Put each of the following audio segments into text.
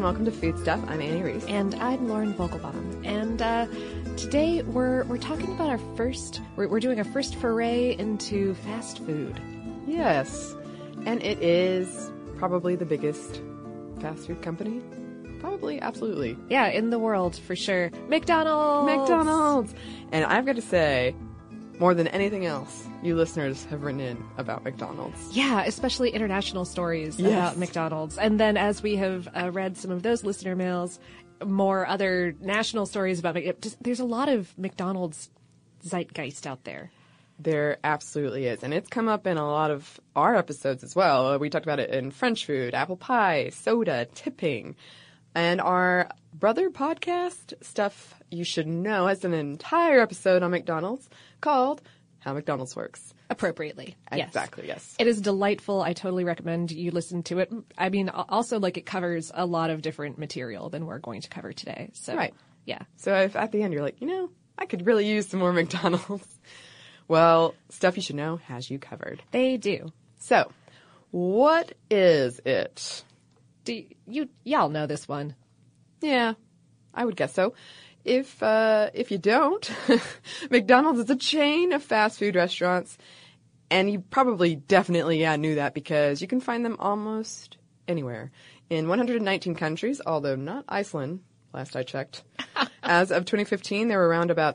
and welcome to Food Stuff. I'm Annie Reese. And I'm Lauren Vogelbaum. And today we're talking about we're doing our first foray into fast food. Yes, and it is probably the biggest fast food company. Probably, absolutely. Yeah, in the world, for sure. McDonald's! And I've got to say, more than anything else, you listeners have written in about McDonald's. Yeah, especially international stories about McDonald's. And then as we have read some of those listener mails, more other national stories about McDonald's. There's a lot of McDonald's zeitgeist out there. There absolutely is. And it's come up in a lot of our episodes as well. We talked about it in French food, apple pie, soda, tipping. And our brother podcast, Stuff You Should Know, has an entire episode on McDonald's called How McDonald's Works. Appropriately. Exactly, yes. It is delightful. I totally recommend you listen to it. I mean, also, it covers a lot of different material than we're going to cover today. So, right. Yeah. So if at the end you're like, I could really use some more McDonald's. Well, Stuff You Should Know has you covered. They do. So, what is it? Y'all know this one. Yeah, I would guess so. If you don't, McDonald's is a chain of fast food restaurants, and you probably definitely knew that because you can find them almost anywhere in 119 countries, although not Iceland, last I checked. As of 2015, there were around about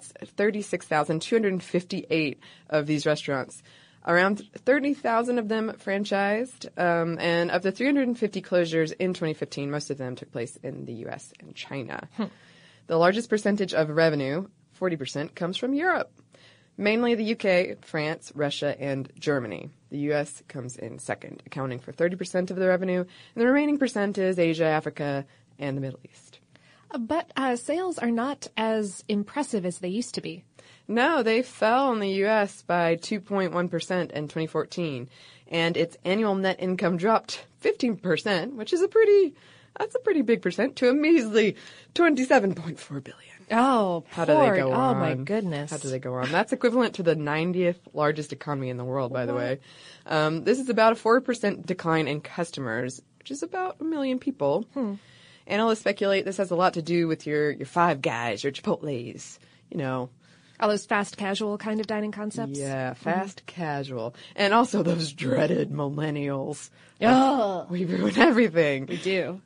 36,258 of these restaurants. Around 30,000 of them franchised, and of the 350 closures in 2015, most of them took place in the U.S. and China. The largest percentage of revenue, 40%, comes from Europe, mainly the U.K., France, Russia, and Germany. The U.S. comes in second, accounting for 30% of the revenue, and the remaining percent is Asia, Africa, and the Middle East. But sales are not as impressive as they used to be. No, they fell in the U.S. by 2.1% in 2014, and its annual net income dropped 15%, which is a pretty big percent, to a measly $27.4 billion. Oh, how do they go on? Oh, my goodness. How do they go on? That's equivalent to the 90th largest economy in the world, by the way. This is about a 4% decline in customers, which is about 1 million people. Analysts speculate this has a lot to do with your Five Guys, your Chipotles, All those fast casual kind of dining concepts? Yeah, fast casual. And also those dreaded millennials. Oh. We ruin everything. We do.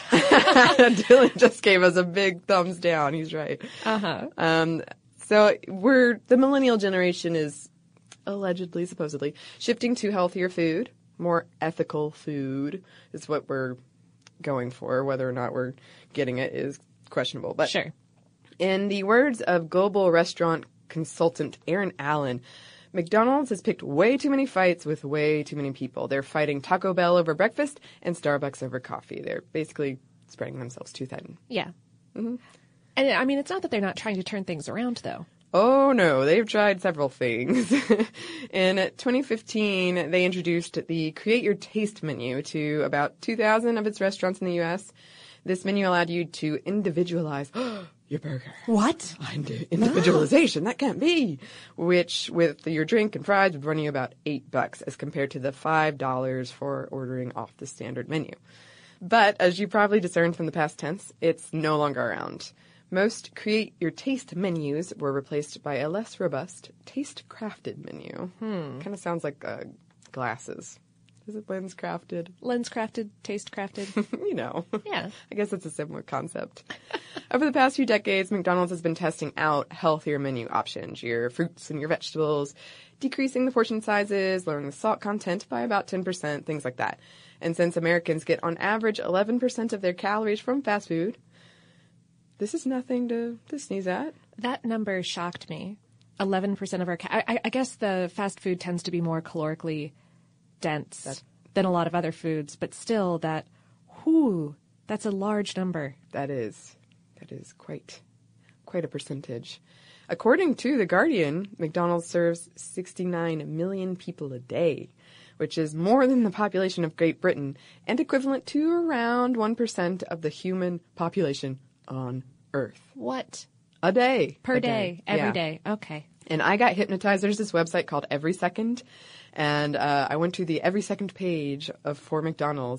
Dylan just gave us a big thumbs down. He's right. So the millennial generation is allegedly, supposedly, shifting to healthier food, more ethical food is what we're going for. Whether or not we're getting it is questionable. But sure. In the words of global restaurant consultant Aaron Allen, McDonald's has picked way too many fights with way too many people. They're fighting Taco Bell over breakfast and Starbucks over coffee. They're basically spreading themselves too thin. Yeah. Mm-hmm. And I mean, it's not that they're not trying to turn things around, though. Oh, no. They've tried several things. In 2015, they introduced the Create Your Taste menu to about 2,000 of its restaurants in the U.S. This menu allowed you to individualize your burger. What? Individualization. That can't be. Which, with your drink and fries, would run you about $8 as compared to the $5 for ordering off the standard menu. But, as you probably discerned from the past tense, it's no longer around. Most Create Your Taste menus were replaced by a less robust Taste Crafted menu. Kind of sounds like glasses. Is it Lens Crafted? Lens Crafted, Taste Crafted. Yeah. I guess it's a similar concept. Over the past few decades, McDonald's has been testing out healthier menu options, your fruits and your vegetables, decreasing the portion sizes, lowering the salt content by about 10%, things like that. And since Americans get on average 11% of their calories from fast food, this is nothing to sneeze at. That number shocked me. 11% of our... I guess the fast food tends to be more calorically dense than a lot of other foods, but still that's a large number. That is quite a percentage. According to The Guardian, McDonald's serves 69 million people a day, which is more than the population of Great Britain and equivalent to around 1% of the human population on Earth. What? A day. Per day. Every day. Okay. And I got hypnotized. There's this website called Every Second, and I went to the Every Second page for McDonald's,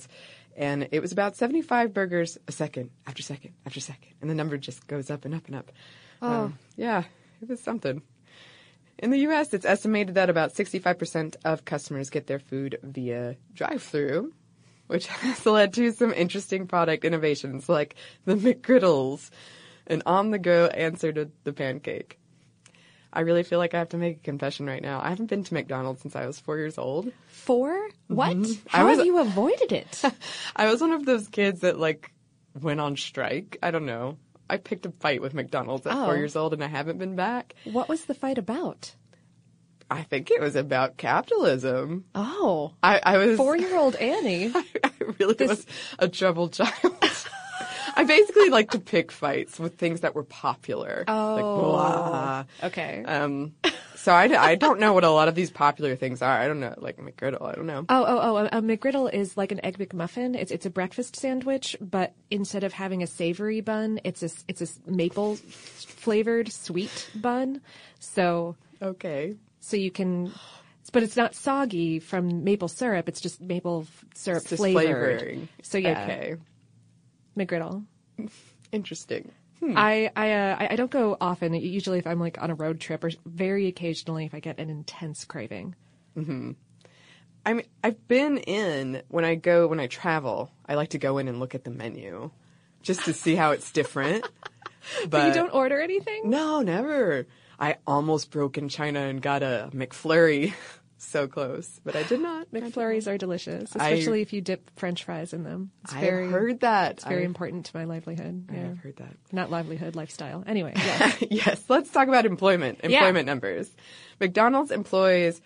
And it was about 75 burgers a second, after second, after second. And the number just goes up and up and up. Oh. Yeah, it was something. In the U.S., it's estimated that about 65% of customers get their food via drive-thru, which has led to some interesting product innovations like the McGriddles, an on-the-go answer to the pancake. I really feel like I have to make a confession right now. I haven't been to McDonald's since I was 4 years old. 4? What? Mm-hmm. How have you avoided it? I was one of those kids that, went on strike. I don't know. I picked a fight with McDonald's at 4 years old, and I haven't been back. What was the fight about? I think it was about capitalism. Oh. I was... 4-year-old Annie. I really was a troubled child. I basically like to pick fights with things that were popular. Oh. Blah. Okay. So I don't know what a lot of these popular things are. I don't know, like McGriddle. I don't know. A McGriddle is like an Egg McMuffin. It's a breakfast sandwich, but instead of having a savory bun, it's a maple flavored sweet bun. So you can, but it's not soggy from maple syrup. It's just maple syrup flavored. Flavoring. So yeah. Okay. McGriddle. Interesting. I don't go often. Usually if I'm like on a road trip or very occasionally if I get an intense craving. Mm-hmm. I mean, I've been in, when I travel, I like to go in and look at the menu just to see how it's different. But you don't order anything? No, never. I almost broke in China and got a McFlurry. So close, but I did not. McFlurries are delicious, especially if you dip French fries in them. I've heard that. It's very important to my livelihood. Yeah. I've heard that. Not livelihood, lifestyle. Anyway, yes. Yes, let's talk about employment numbers. McDonald's employs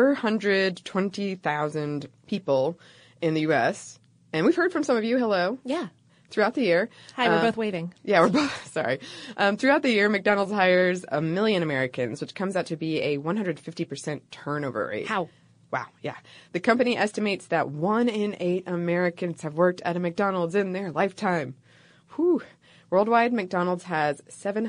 420,000 people in the U.S., and we've heard from some of you, hello. Yeah. Throughout the year. Hi, we're both waving. Yeah, we're both, sorry. Throughout the year, McDonald's hires 1 million Americans, which comes out to be a 150% turnover rate. How? Wow, yeah. The company estimates that 1 in 8 Americans have worked at a McDonald's in their lifetime. Whew. Worldwide, McDonald's has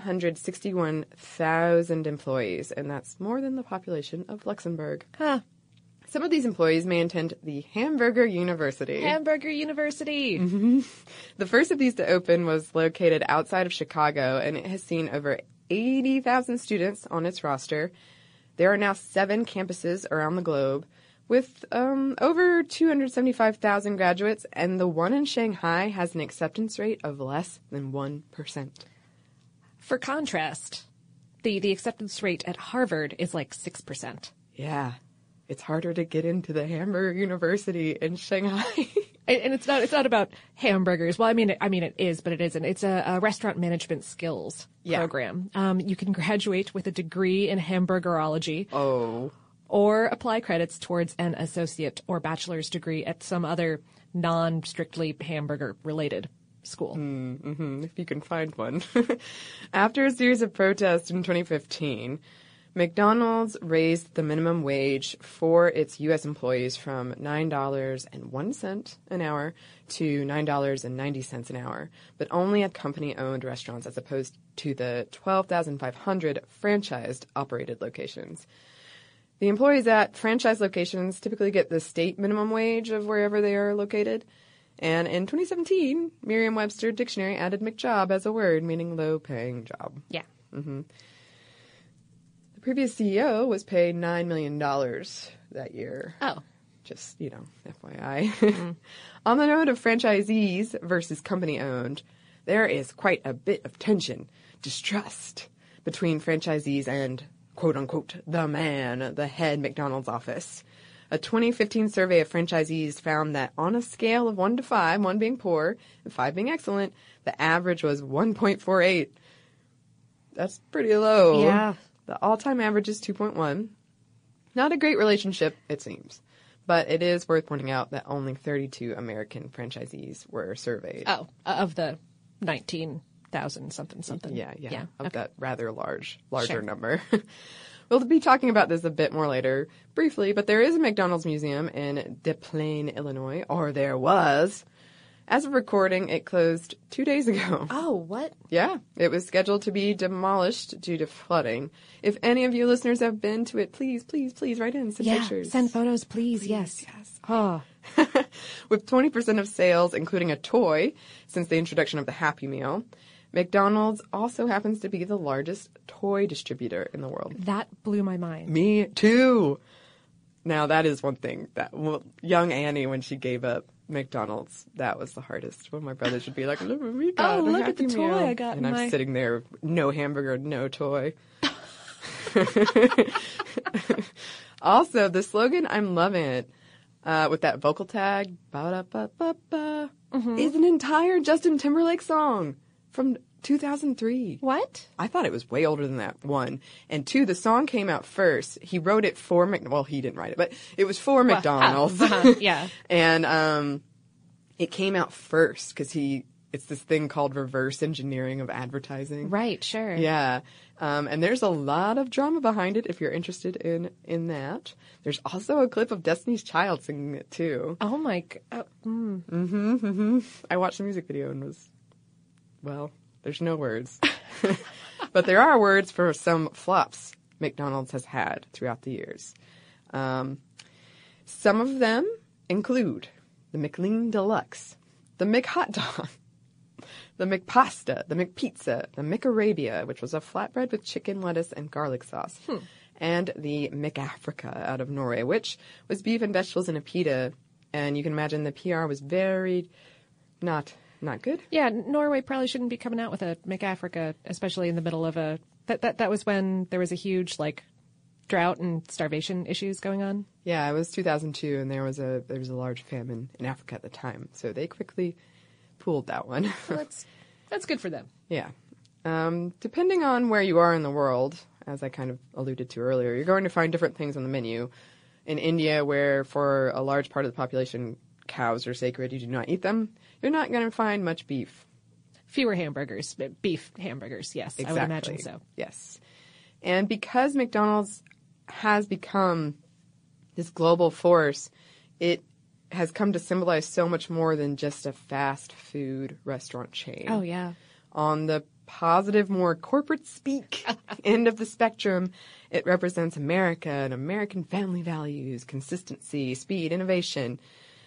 761,000 employees, and that's more than the population of Luxembourg. Huh. Some of these employees may attend the Hamburger University. Hamburger University! Mm-hmm. The first of these to open was located outside of Chicago, and it has seen over 80,000 students on its roster. There are now 7 campuses around the globe with over 275,000 graduates, and the one in Shanghai has an acceptance rate of less than 1%. For contrast, the acceptance rate at Harvard is like 6%. Yeah. It's harder to get into the Hamburger University in Shanghai. And it's not about hamburgers. Well, I mean it is, but it isn't. It's a restaurant management skills program. You can graduate with a degree in hamburgerology. Oh. Or apply credits towards an associate or bachelor's degree at some other non-strictly hamburger-related school. Mm-hmm, if you can find one. After a series of protests in 2015, McDonald's raised the minimum wage for its U.S. employees from $9.01 an hour to $9.90 an hour, but only at company-owned restaurants as opposed to the 12,500 franchised operated locations. The employees at franchise locations typically get the state minimum wage of wherever they are located. And in 2017, Merriam-Webster Dictionary added McJob as a word, meaning low-paying job. Yeah. Mm-hmm. The previous CEO was paid $9 million that year. Oh. Just, FYI. Mm-hmm. On the note of franchisees versus company-owned, there is quite a bit of tension, distrust between franchisees and, quote-unquote, the man, the head McDonald's office. A 2015 survey of franchisees found that on a scale of 1 to 5, 1 being poor and 5 being excellent, the average was 1.48. That's pretty low. Yeah. The all-time average is 2.1. Not a great relationship, it seems. But it is worth pointing out that only 32 American franchisees were surveyed. Oh, of the 19,000 something. Yeah. Of okay. that rather larger number. We'll be talking about this a bit more later, briefly, but there is a McDonald's museum in Des Plaines, Illinois, or there was. As of recording, it closed 2 days ago. Oh, what? Yeah, it was scheduled to be demolished due to flooding. If any of you listeners have been to it, please write in, send pictures. Send photos, please. Yes. Yes. Oh, With 20% of sales, including a toy, since the introduction of the Happy Meal, McDonald's also happens to be the largest toy distributor in the world. That blew my mind. Me too. Now, that is one thing that young Annie, when she gave up McDonald's, that was the hardest. When my brothers would be like, look what we got. Look Happy at the Meal. toy I got. And I'm sitting there, no hamburger, no toy. Also, the slogan, I'm loving it, with that vocal tag, ba-da-ba-ba-ba, is an entire Justin Timberlake song from 2003. What? I thought it was way older than that, one. And two, the song came out first. He wrote it for well, he didn't write it, but it was for McDonald's. Yeah. And it came out first because it's this thing called reverse engineering of advertising. Right, sure. Yeah. And there's a lot of drama behind it if you're interested in that. There's also a clip of Destiny's Child singing it too. Oh my God. I watched the music video and well, there's no words. But there are words for some flops McDonald's has had throughout the years. Some of them include the McLean Deluxe, the McHot Dog, the McPasta, the McPizza, the McArabia, which was a flatbread with chicken, lettuce, and garlic sauce, and the McAfrica out of Norway, which was beef and vegetables in a pita. And you can imagine the PR was very not good. Yeah, Norway probably shouldn't be coming out with a McAfrica, especially in the middle of that was when there was a huge drought and starvation issues going on. Yeah, it was 2002, and there was a large famine in Africa at the time, so they quickly pulled that one. Well, that's good for them. Yeah. Depending on where you are in the world, as I kind of alluded to earlier, you're going to find different things on the menu. In India, where for a large part of the population, cows are sacred, you do not eat them, you're not going to find much beef. Fewer hamburgers, beef hamburgers, yes, Exactly. I would imagine so. Yes. And because McDonald's has become this global force, it has come to symbolize so much more than just a fast food restaurant chain. Oh, yeah. On the positive, more corporate speak end of the spectrum, it represents America and American family values, consistency, speed, innovation.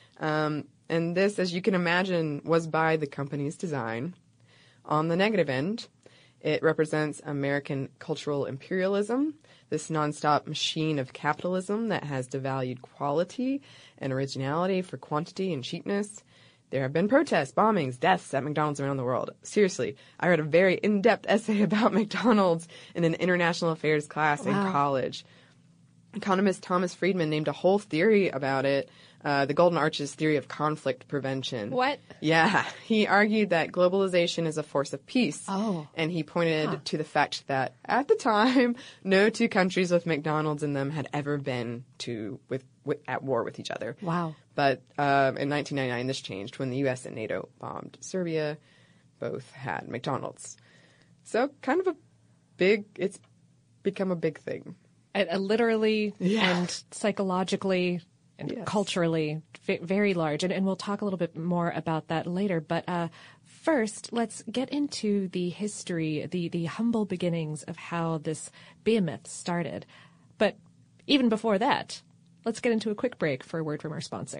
And this, as you can imagine, was by the company's design. On the negative end, it represents American cultural imperialism, this nonstop machine of capitalism that has devalued quality and originality for quantity and cheapness. There have been protests, bombings, deaths at McDonald's around the world. Seriously, I read a very in-depth essay about McDonald's in an international affairs class in college. Economist Thomas Friedman named a whole theory about it, the Golden Arches theory of conflict prevention. What? Yeah. He argued that globalization is a force of peace. Oh. And he pointed to the fact that at the time, no two countries with McDonald's in them had ever been at war with each other. Wow. But in 1999, this changed when the U.S. and NATO bombed Serbia. Both had McDonald's. So kind of it's become a big thing. Literally and psychologically and culturally very large. And we'll talk a little bit more about that later. But first, let's get into the history, the humble beginnings of how this behemoth started. But even before that, let's get into a quick break for a word from our sponsor.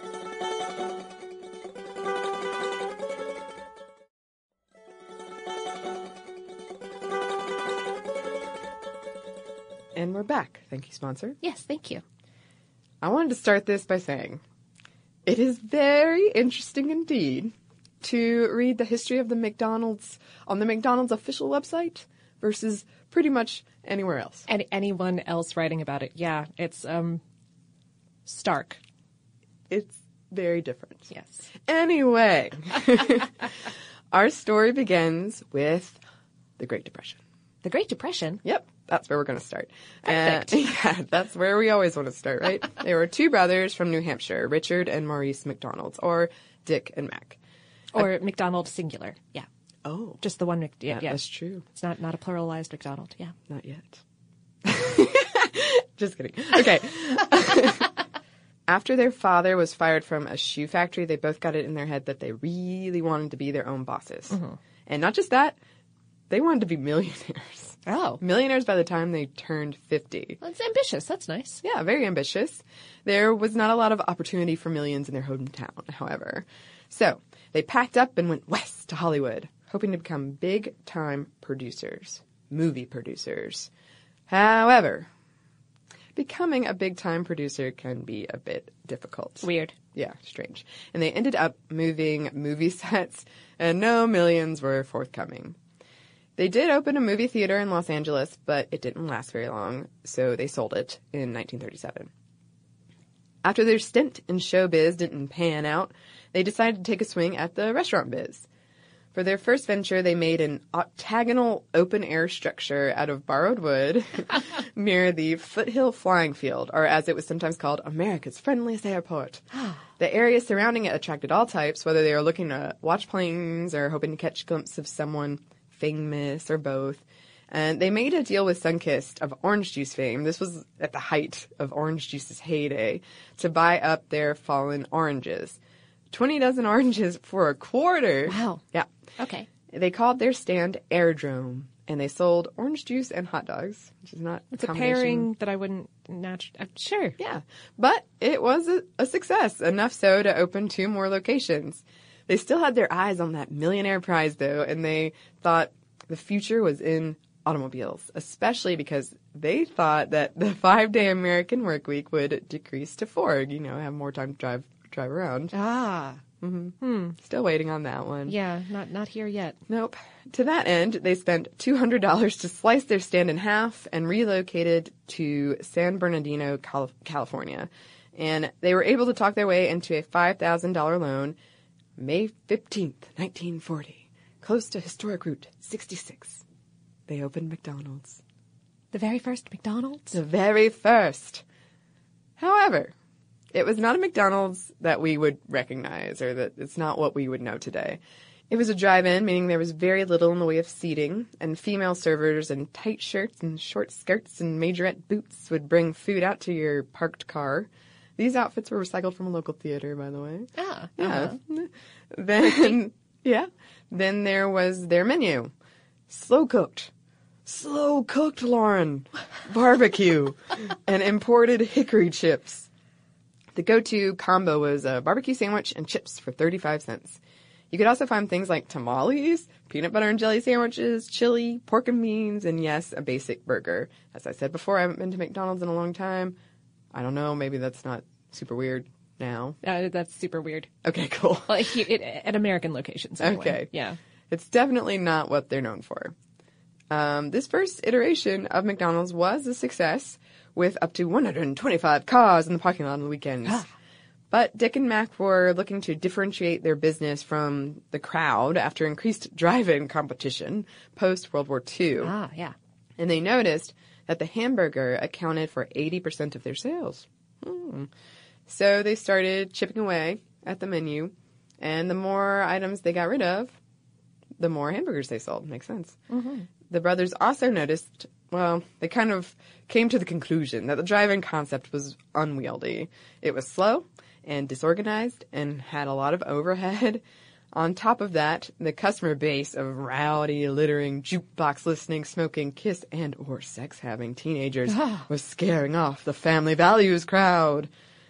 And we're back. Thank you, sponsor. Yes, thank you. I wanted to start this by saying it is very interesting indeed to read the history of the McDonald's on the McDonald's official website versus pretty much anywhere else. And anyone else writing about it. Yeah, it's stark. It's very different. Yes. Anyway, our story begins with the Great Depression. The Great Depression? Yep. That's where we're going to start. Perfect. Yeah, that's where we always want to start, right? There were two brothers from New Hampshire, Richard and Maurice McDonald's, or Dick and Mac. Or McDonald singular. Yeah. Oh. Just the one. Yeah. That's true. It's not a pluralized McDonald. Yeah. Not yet. Just kidding. Okay. After their father was fired from a shoe factory, they both got it in their head that they really wanted to be their own bosses. Mm-hmm. And not just that, They wanted to be millionaires. Oh. Millionaires by the time they turned 50. That's ambitious. That's nice. Yeah, very ambitious. There was not a lot of opportunity for millions in their hometown, however. So they packed up and went west to Hollywood, hoping to become big-time producers, movie producers. However, becoming a big-time producer can be a bit difficult. Weird. Yeah, strange. And they ended up moving movie sets, and no millions were forthcoming. They did open a movie theater in Los Angeles, but it didn't last very long, so they sold it in 1937. After their stint in showbiz didn't pan out, they decided to take a swing at the restaurant biz. For their first venture, they made an octagonal open-air structure out of borrowed wood near the Foothill Flying Field, or as it was sometimes called, America's friendliest airport. The area surrounding it attracted all types, whether they were looking to watch planes or hoping to catch a glimpse of someone famous or both. And they made a deal with Sunkist of orange juice fame. This was at the height of orange juice's heyday, to buy up their fallen oranges. 20 dozen oranges for a quarter. Wow. Yeah. Okay. They called their stand Airdrome, and they sold orange juice and hot dogs, which is not It's a pairing that I wouldn't sure. Yeah. But it was a success, enough so to open 2 more locations. They still had their eyes on that millionaire prize, though, and they thought the future was in automobiles, especially because they thought that the 5-day American work week would decrease to 4, have more time to drive around. Ah. Still waiting on that one. Yeah, not here yet. Nope. To that end, they spent $200 to slice their stand in half and relocated to San Bernardino, California. And they were able to talk their way into a $5,000 loan May 15th, 1940, close to historic Route 66. They opened McDonald's. The very first McDonald's? The very first. However, it was not a McDonald's that we would recognize, or that it's not what we would know today. It was a drive-in, meaning there was very little in the way of seating, and female servers in tight shirts and short skirts and majorette boots would bring food out to your parked car. These outfits were recycled from a local theater, by the way. Ah. Yeah. Then there was their menu. Slow cooked, Lauren. Barbecue and imported hickory chips. The go-to combo was a barbecue sandwich and chips for 35 cents. You could also find things like tamales, peanut butter and jelly sandwiches, chili, pork and beans, and yes, a basic burger. As I said before, I haven't been to McDonald's in a long time. I don't know, maybe that's not super weird now. That's super weird. Okay, cool. Well, at American locations, anyway. Okay. Yeah. It's definitely not what they're known for. This first iteration of McDonald's was a success, with up to 125 cars in the parking lot on the weekends. But Dick and Mac were looking to differentiate their business from the crowd after increased drive-in competition post-World War II. Ah, yeah. And they noticed that the hamburger accounted for 80% of their sales. So they started chipping away at the menu, and the more items they got rid of, the more hamburgers they sold. Makes sense. Mm-hmm. The brothers also noticed, they kind of came to the conclusion that the drive-in concept was unwieldy. It was slow and disorganized and had a lot of overhead. On top of that, the customer base of rowdy, littering, jukebox-listening, smoking, kiss and or sex-having teenagers was scaring off the family values crowd.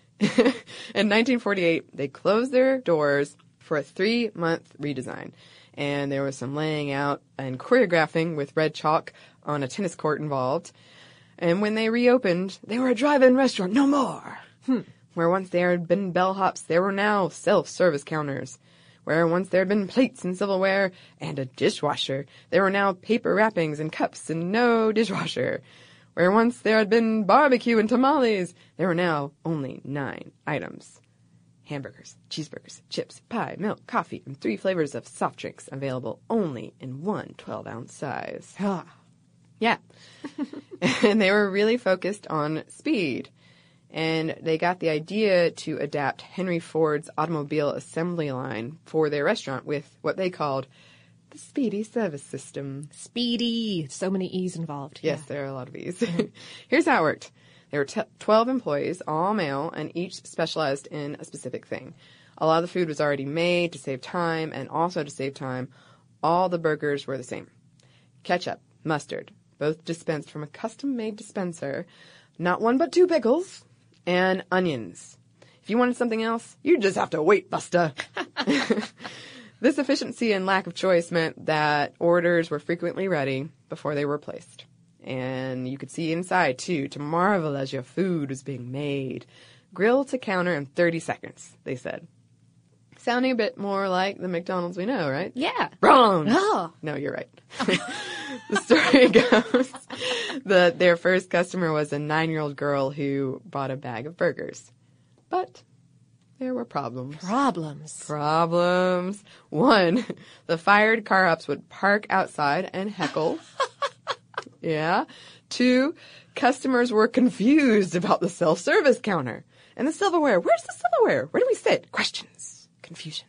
In 1948, they closed their doors for a 3-month redesign. And there was some laying out and choreographing with red chalk on a tennis court involved. And when they reopened, they were a drive-in restaurant no more. Where once there had been bellhops, there were now self-service counters. Where once there had been plates and silverware and a dishwasher, there were now paper wrappings and cups and no dishwasher. Where once there had been barbecue and tamales, there were now only 9 items. Hamburgers, cheeseburgers, chips, pie, milk, coffee, and 3 flavors of soft drinks available only in one 12-ounce size. Yeah. And they were really focused on speed. And they got the idea to adapt Henry Ford's automobile assembly line for their restaurant with what they called the Speedy Service System. Speedy. So many E's involved. Yes, yeah. there are a lot of E's. Here's how it worked. There were 12 employees, all male, and each specialized in a specific thing. A lot of the food was already made to save time, and also to save time, all the burgers were the same. ketchup, mustard, both dispensed from a custom-made dispenser, not one but two pickles, and onions. If you wanted something else, you'd just have to wait, Busta. This efficiency and lack of choice meant that orders were frequently ready before they were placed. And you could see inside, too, to marvel as your food was being made. Grill to counter in 30 seconds, they said. Sounding a bit more like the McDonald's we know, right? Yeah. Wrong! Oh. No, you're right. The story goes that their first customer was a 9-year-old girl who bought a bag of burgers. But there were problems. Problems. One, the fired car ups would park outside and heckle. Yeah. Two, customers were confused about the self-service counter. And the silverware. Where's the silverware? Where do we sit? Questions. Confusion.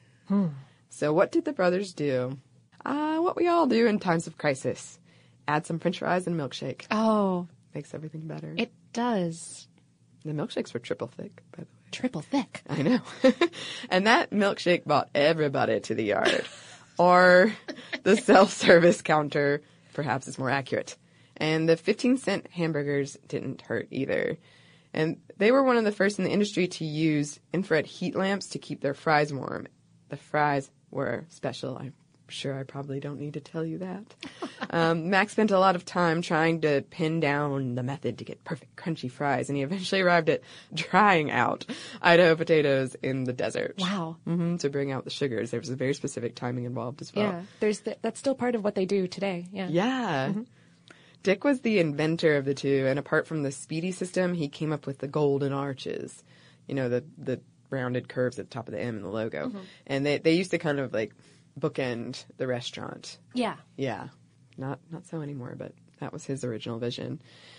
So what did the brothers do? What we all do in times of crisis. Add some french fries and milkshake. Oh. Makes everything better. It does. The milkshakes were triple thick, by the way. Triple thick. I know. And that milkshake brought everybody to the yard. Or the self-service counter, perhaps is more accurate. And the 15-cent hamburgers didn't hurt either. And they were one of the first in the industry to use infrared heat lamps to keep their fries warm. The fries were special. I'm sure I probably don't need to tell you that. Max spent a lot of time trying to pin down the method to get perfect crunchy fries, and he eventually arrived at drying out Idaho potatoes in the desert. Wow. To bring out the sugars. There was a very specific timing involved as well. Yeah, that's still part of what they do today. Yeah. Yeah. Dick was the inventor of the two, and apart from the speedy system, he came up with the golden arches. You know, the rounded curves at the top of the M in the logo. And they used to kind of like bookend the restaurant. Yeah. Yeah. Not so anymore, but that was his original vision.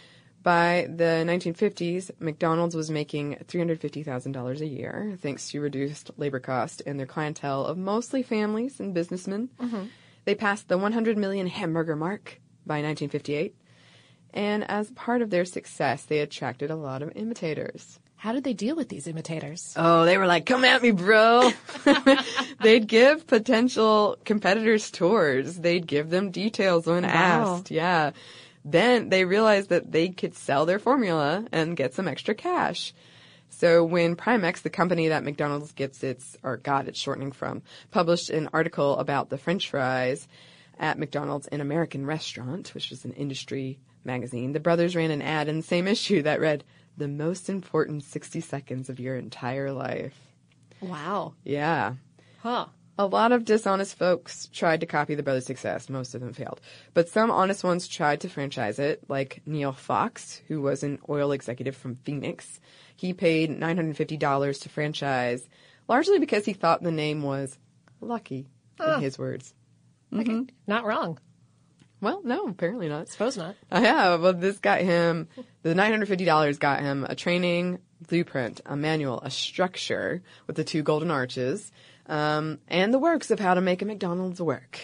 By the 1950s, McDonald's was making $350,000 a year, thanks to reduced labor cost and their clientele of mostly families and businessmen. They passed the 100 million hamburger mark by 1958, and as part of their success, they attracted a lot of imitators. How did they deal with these imitators? Oh, they were like, come at me, bro. They'd give potential competitors tours. They'd give them details when asked. Yeah. Then they realized that they could sell their formula and get some extra cash. So when Primex, the company that McDonald's got its shortening from, published an article about the French fries at McDonald's An American Restaurant, which was an industry magazine, the brothers ran an ad in the same issue that read, "The most important 60 seconds of your entire life." Wow. Yeah. Huh. A lot of dishonest folks tried to copy the brothers' success. Most of them failed. But some honest ones tried to franchise it, like Neil Fox, who was an oil executive from Phoenix. He paid $950 to franchise, largely because he thought the name was lucky, in his words. Okay. Not wrong. Well, no, apparently not. Suppose not. Yeah, well, this got him, the $950 got him a training blueprint, a manual, a structure with the 2 golden arches, and the works of how to make a McDonald's work.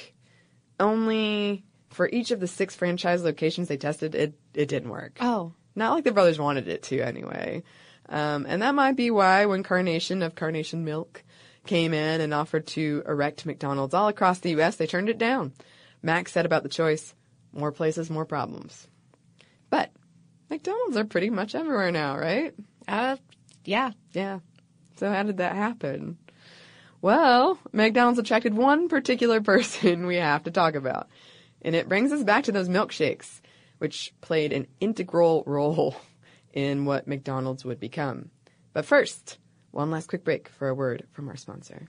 Only for each of the 6 franchise locations they tested, it didn't work. Oh. Not like the brothers wanted it to, anyway. And that might be why when Carnation of Carnation Milk came in and offered to erect McDonald's all across the U.S., they turned it down. Max said about the choice, more places, more problems. But McDonald's are pretty much everywhere now, right? Yeah. Yeah. So how did that happen? Well, McDonald's attracted one particular person we have to talk about. And it brings us back to those milkshakes, which played an integral role in what McDonald's would become. But first, one last quick break for a word from our sponsor.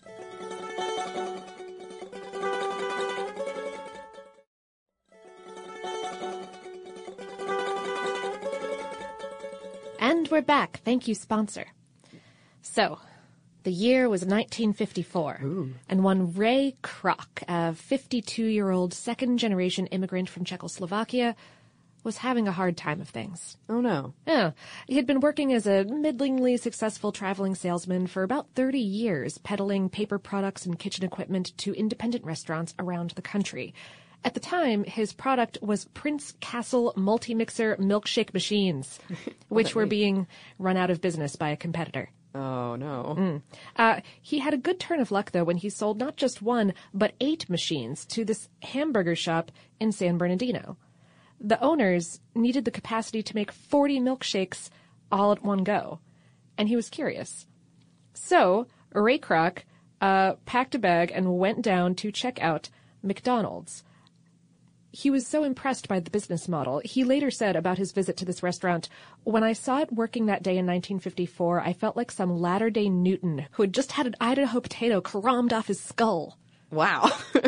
And we're back. Thank you, sponsor. So, the year was 1954, and one Ray Kroc, a 52-year-old second-generation immigrant from Czechoslovakia, was having a hard time of things. Oh, no. Yeah. He had been working as a middlingly successful traveling salesman for about 30 years, peddling paper products and kitchen equipment to independent restaurants around the country. At the time, his product was Prince Castle multi-mixer milkshake machines, which were being run out of business by a competitor. Oh, no. He had a good turn of luck, though, when he sold not just 1, but 8 machines to this hamburger shop in San Bernardino. The owners needed the capacity to make 40 milkshakes all at one go, and he was curious. So Ray Kroc packed a bag and went down to check out McDonald's. He was so impressed by the business model. He later said about his visit to this restaurant, "When I saw it working that day in 1954, I felt like some latter-day Newton who had just had an Idaho potato caromed off his skull." Wow.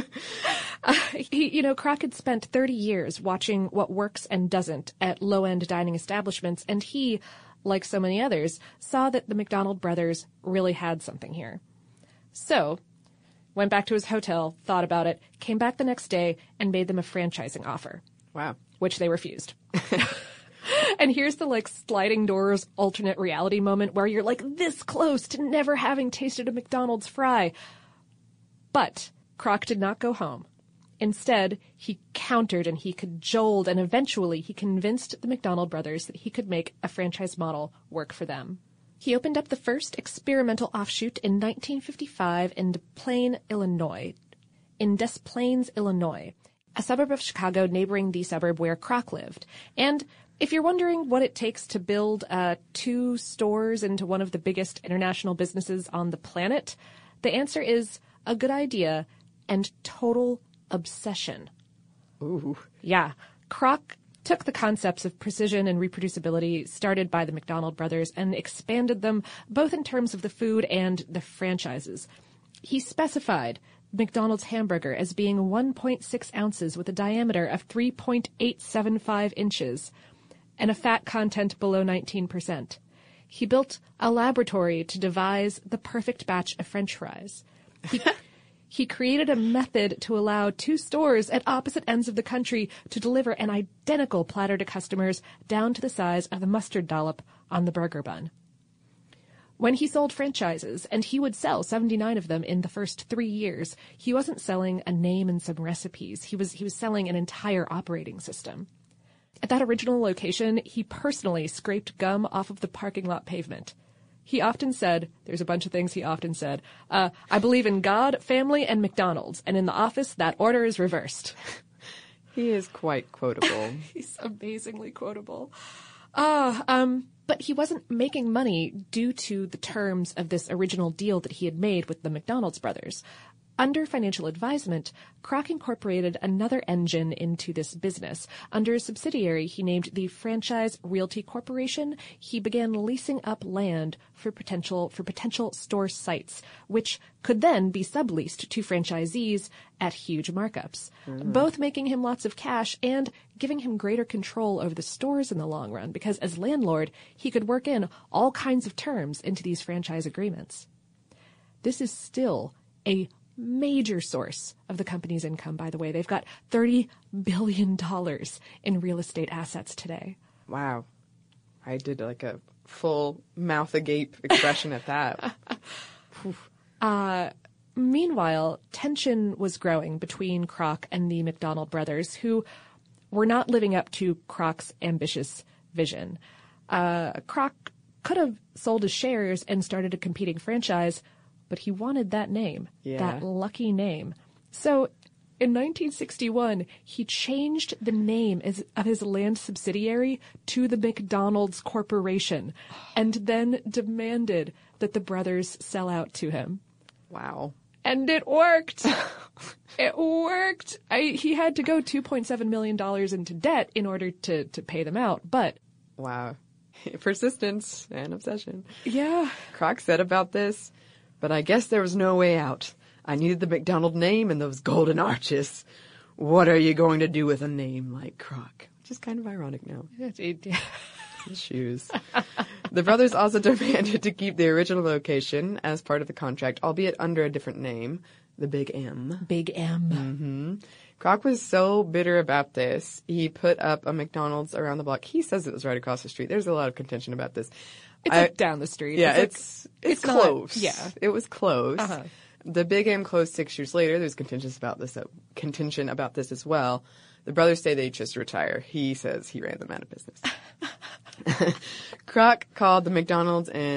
Kroc had spent 30 years watching what works and doesn't at low-end dining establishments, and he, like so many others, saw that the McDonald brothers really had something here. So, went back to his hotel, thought about it, came back the next day, and made them a franchising offer. Wow. Which they refused. And here's the, sliding doors alternate reality moment where you're, this close to never having tasted a McDonald's fry. But Kroc did not go home. Instead, he countered and he cajoled, and eventually he convinced the McDonald brothers that he could make a franchise model work for them. He opened up the first experimental offshoot in 1955 in Des Plaines, Illinois, a suburb of Chicago neighboring the suburb where Kroc lived. And if you're wondering what it takes to build 2 stores into one of the biggest international businesses on the planet, the answer is a good idea and total obsession. Ooh. Yeah. Kroc took the concepts of precision and reproducibility started by the McDonald brothers and expanded them both in terms of the food and the franchises. He specified McDonald's hamburger as being 1.6 ounces with a diameter of 3.875 inches and a fat content below 19%. He built a laboratory to devise the perfect batch of French fries. He created a method to allow 2 stores at opposite ends of the country to deliver an identical platter to customers down to the size of the mustard dollop on the burger bun. When he sold franchises, and he would sell 79 of them in the first 3 years, he wasn't selling a name and some recipes. He was selling an entire operating system. At that original location, he personally scraped gum off of the parking lot pavement. He often said, there's a bunch of things he often said, I believe in God, family, and McDonald's, and in the office, that order is reversed. He is quite quotable. He's amazingly quotable. But he wasn't making money due to the terms of this original deal that he had made with the McDonald's brothers. Under financial advisement, Kroc incorporated another engine into this business. Under a subsidiary he named the Franchise Realty Corporation, he began leasing up land for potential store sites, which could then be subleased to franchisees at huge markups, both making him lots of cash and giving him greater control over the stores in the long run, because as landlord, he could work in all kinds of terms into these franchise agreements. This is still a major source of the company's income, by the way. They've got $30 billion in real estate assets today. Wow. I did a full mouth agape expression at that. Meanwhile, tension was growing between Kroc and the McDonald brothers, who were not living up to Kroc's ambitious vision. Kroc could have sold his shares and started a competing franchise, but he wanted that name, that lucky name. So in 1961, he changed the name of his land subsidiary to the McDonald's Corporation and then demanded that the brothers sell out to him. Wow. And it worked. It worked. He had to go $2.7 million into debt in order to pay them out, but... Wow. Persistence and obsession. Yeah. Kroc said about this, but I guess there was no way out. I needed the McDonald name and those golden arches. What are you going to do with a name like Kroc? Which is kind of ironic now. His shoes. The brothers also demanded to keep the original location as part of the contract, albeit under a different name, the Big M. Big M. Mm-hmm. Kroc was so bitter about this, he put up a McDonald's around the block. He says it was right across the street. There's a lot of contention about this. It's down the street. Yeah, it's close. Not, yeah. It was close. Uh-huh. The Big M closed 6 years later. There's contention about this as well. The brothers say they just retire. He says he ran them out of business. Kroc called the McDonald's and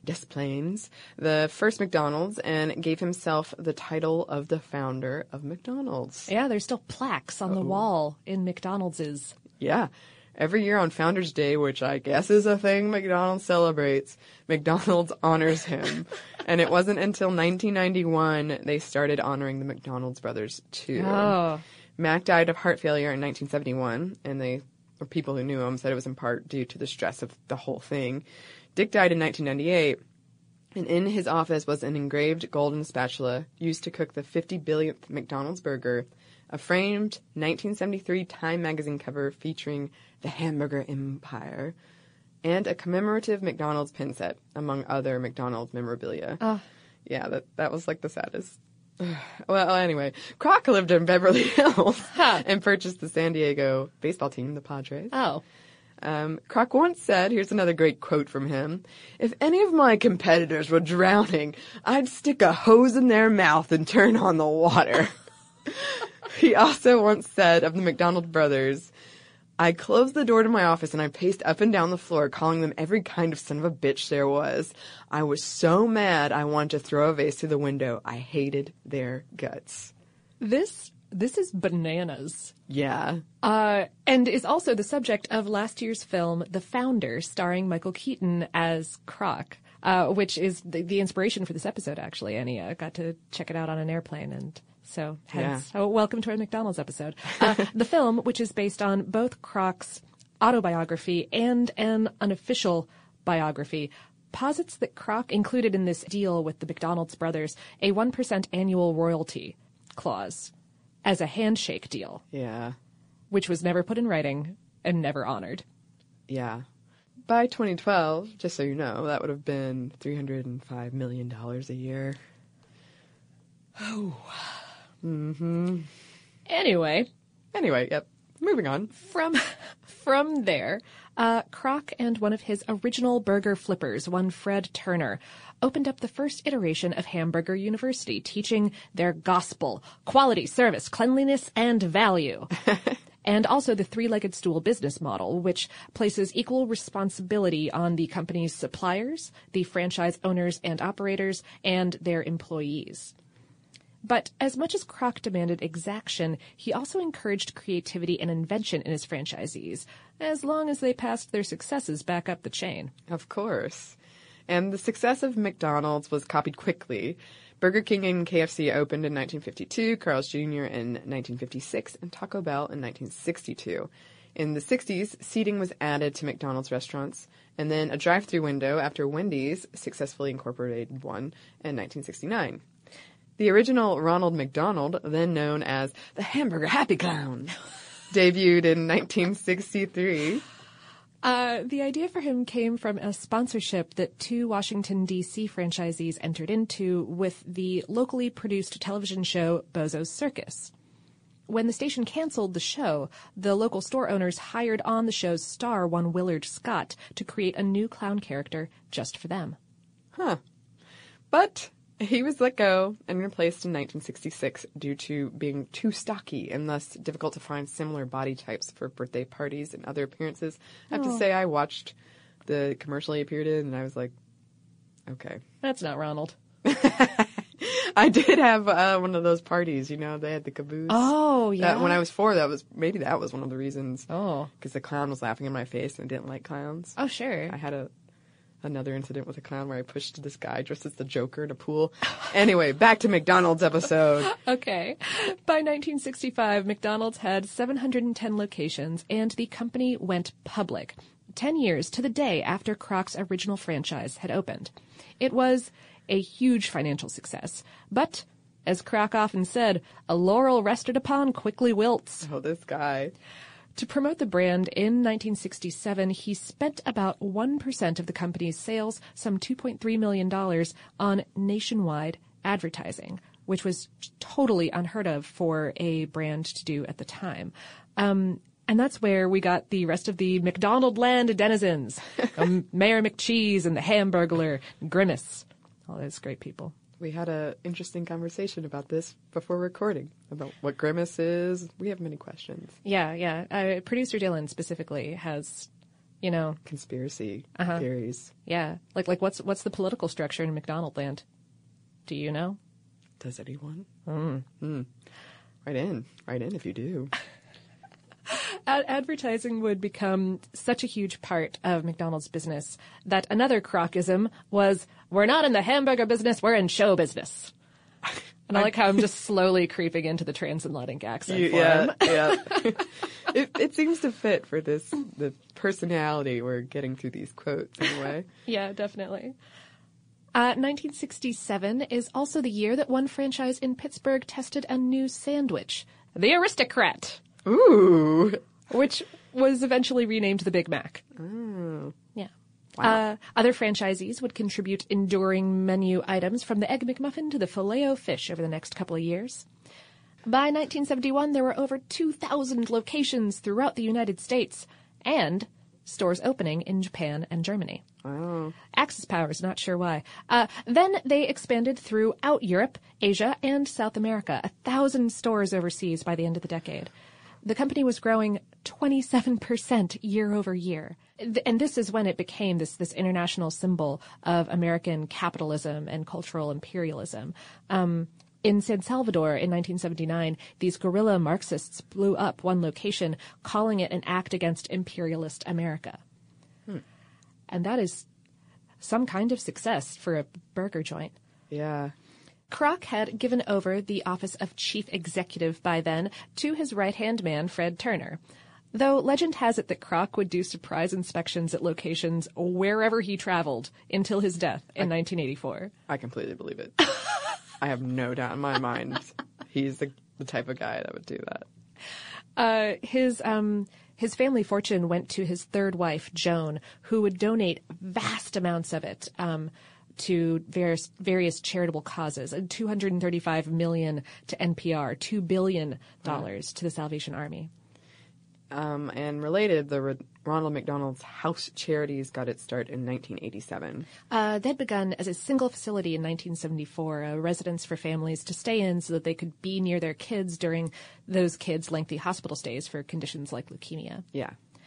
Des Plaines, the first McDonald's, and gave himself the title of the founder of McDonald's. Yeah, there's still plaques on the wall in McDonald's. Yeah. Every year on Founders Day, which I guess is a thing McDonald's celebrates, McDonald's honors him. And it wasn't until 1991 they started honoring the McDonald's brothers, too. Oh. Mac died of heart failure in 1971, and people who knew him said it was in part due to the stress of the whole thing. Dick died in 1998, and in his office was an engraved golden spatula used to cook the 50 billionth McDonald's burger, a framed 1973 Time magazine cover featuring the Hamburger Empire, and a commemorative McDonald's pin set, among other McDonald's memorabilia. Yeah, that was like the saddest. Well, anyway, Kroc lived in Beverly Hills and purchased the San Diego baseball team, the Padres. Oh. Kroc once said, here's another great quote from him, "If any of my competitors were drowning, I'd stick a hose in their mouth and turn on the water." He also once said of the McDonald brothers, "I closed the door to my office and I paced up and down the floor calling them every kind of son of a bitch there was. I was so mad I wanted to throw a vase through the window. I hated their guts." This is bananas. Yeah. And is also the subject of last year's film, The Founder, starring Michael Keaton as Kroc, which is the inspiration for this episode, actually. Annie got to check it out on an airplane, and so hence, welcome to our McDonald's episode. The film, which is based on both Kroc's autobiography and an unofficial biography, posits that Kroc included in this deal with the McDonald's brothers a 1% annual royalty clause as a handshake deal. Yeah. Which was never put in writing and never honored. Yeah. By 2012, just so you know, that would have been $305 million a year. Oh. Mm-hmm. Anyway, yep. Moving on. From there, Kroc and one of his original burger flippers, one Fred Turner, opened up the first iteration of Hamburger University, teaching their gospel, quality, service, cleanliness, and value. And also the three-legged stool business model, which places equal responsibility on the company's suppliers, the franchise owners and operators, and their employees. But as much as Kroc demanded exaction, he also encouraged creativity and invention in his franchisees, as long as they passed their successes back up the chain. Of course. And the success of McDonald's was copied quickly. Burger King and KFC opened in 1952, Carl's Jr. in 1956, and Taco Bell in 1962. In the 60s, seating was added to McDonald's restaurants, and then a drive-thru window after Wendy's successfully incorporated one in 1969. The original Ronald McDonald, then known as the Hamburger Happy Clown, debuted in 1963. The idea for him came from a sponsorship that two Washington, D.C. franchisees entered into with the locally produced television show Bozo's Circus. When the station canceled the show, the local store owners hired on the show's star, one Willard Scott, to create a new clown character just for them. Huh. But he was let go and replaced in 1966 due to being too stocky and thus difficult to find similar body types for birthday parties and other appearances. I have to say, I watched the commercial he appeared in, and I was like, okay. That's not Ronald. I did have one of those parties, you know, they had the caboose. Oh, yeah. When I was 4, that was one of the reasons. Oh. Because the clown was laughing in my face and I didn't like clowns. Oh, sure. I had another incident with a clown where I pushed this guy dressed as the Joker in a pool. Anyway, back to McDonald's episode. Okay. By 1965, McDonald's had 710 locations, and the company went public 10 years to the day after Kroc's original franchise had opened. It was a huge financial success, but, as Kroc often said, a laurel rested upon quickly wilts. Oh, this guy. To promote the brand in 1967, he spent about 1% of the company's sales, some $2.3 million, on nationwide advertising, which was totally unheard of for a brand to do at the time. And that's where we got the rest of the McDonald land denizens, Mayor McCheese and the Hamburglar, Grimace, all those great people. We had an interesting conversation about this before recording, about what Grimace is. We have many questions. Yeah. Producer Dylan specifically has you know. Conspiracy theories. Yeah. Like what's the political structure in McDonald land? Do you know? Does anyone? Write in if you do. Advertising would become such a huge part of McDonald's business that another Krocism was, we're not in the hamburger business, we're in show business. And I like how I'm just slowly creeping into the transatlantic accent for him. Yeah. It seems to fit for the personality we're getting through these quotes in a way. Yeah, definitely. 1967 is also the year that one franchise in Pittsburgh tested a new sandwich, the Aristocrat. Ooh. Which was eventually renamed the Big Mac. Oh. Yeah. Wow. Other franchisees would contribute enduring menu items from the Egg McMuffin to the Filet-O-Fish over the next couple of years. By 1971, there were over 2,000 locations throughout the United States and stores opening in Japan and Germany. Wow. Axis powers, not sure why. Then they expanded throughout Europe, Asia, and South America, 1,000 stores overseas by the end of the decade. The company was growing 27% year over year. And this is when it became this international symbol of American capitalism and cultural imperialism. In San Salvador in 1979, these guerrilla Marxists blew up one location, calling it an act against imperialist America. And that is some kind of success for a burger joint. Yeah. Kroc had given over the office of chief executive by then to his right-hand man, Fred Turner. Though legend has it that Kroc would do surprise inspections at locations wherever he traveled until his death in 1984. I completely believe it. I have no doubt in my mind he's the type of guy that would do that. His family fortune went to his third wife, Joan, who would donate vast amounts of it to various charitable causes. $235 million to NPR, $2 billion to the Salvation Army. And related, the Ronald McDonald's House Charities got its start in 1987. They'd begun as a single facility in 1974, a residence for families to stay in so that they could be near their kids during those kids' lengthy hospital stays for conditions like leukemia. Yeah.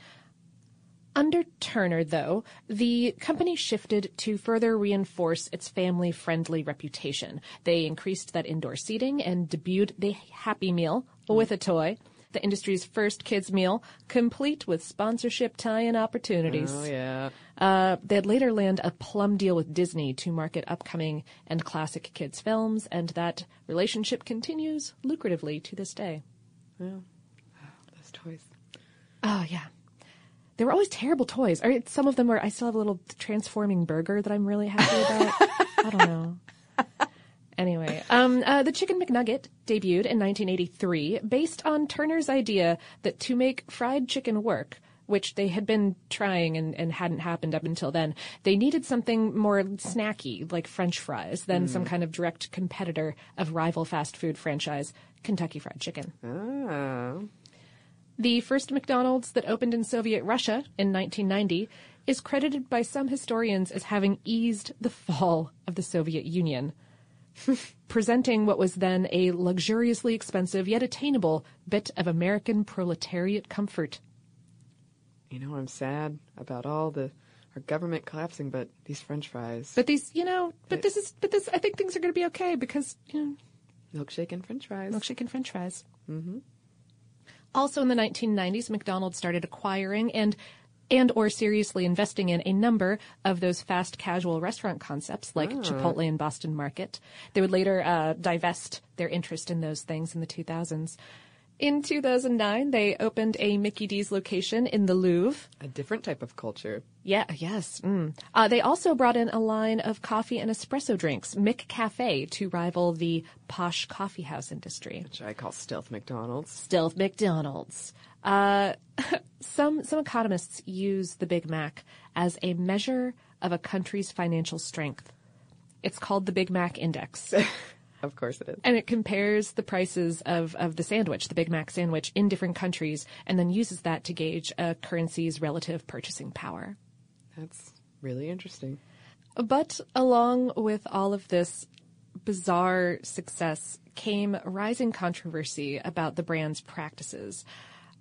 Under Turner, though, the company shifted to further reinforce its family-friendly reputation. They increased that indoor seating and debuted the Happy Meal with a toy, the industry's first kids' meal, complete with sponsorship tie-in opportunities. Oh, yeah. They'd later land a plum deal with Disney to market upcoming and classic kids' films, and that relationship continues lucratively to this day. Yeah. Oh, those toys. Oh, yeah. They were always terrible toys. Or some of them were, I still have a little transforming burger that I'm really happy about. I don't know. Anyway, the Chicken McNugget debuted in 1983 based on Turner's idea that to make fried chicken work, which they had been trying and hadn't happened up until then, they needed something more snacky, like French fries, than some kind of direct competitor of rival fast food franchise, Kentucky Fried Chicken. Oh. The first McDonald's that opened in Soviet Russia in 1990 is credited by some historians as having eased the fall of the Soviet Union, presenting what was then a luxuriously expensive yet attainable bit of American proletariat comfort. You know, I'm sad about our government collapsing, but these French fries. But these, I think things are going to be okay because, Milkshake and French fries. Milkshake and French fries. Mm-hmm. Also in the 1990s, McDonald's started acquiring and or seriously investing in a number of those fast casual restaurant concepts like Chipotle and Boston Market. They would later divest their interest in those things in the 2000s. In 2009, they opened a Mickey D's location in the Louvre. A different type of culture. Yeah, yes. They also brought in a line of coffee and espresso drinks, McCafe, to rival the posh coffee house industry. Which I call Stealth McDonald's. Stealth McDonald's. Some economists use the Big Mac as a measure of a country's financial strength. It's called the Big Mac Index. Of course it is. And it compares the prices of the sandwich, the Big Mac sandwich, in different countries, and then uses that to gauge a currency's relative purchasing power. That's really interesting. But along with all of this bizarre success came rising controversy about the brand's practices.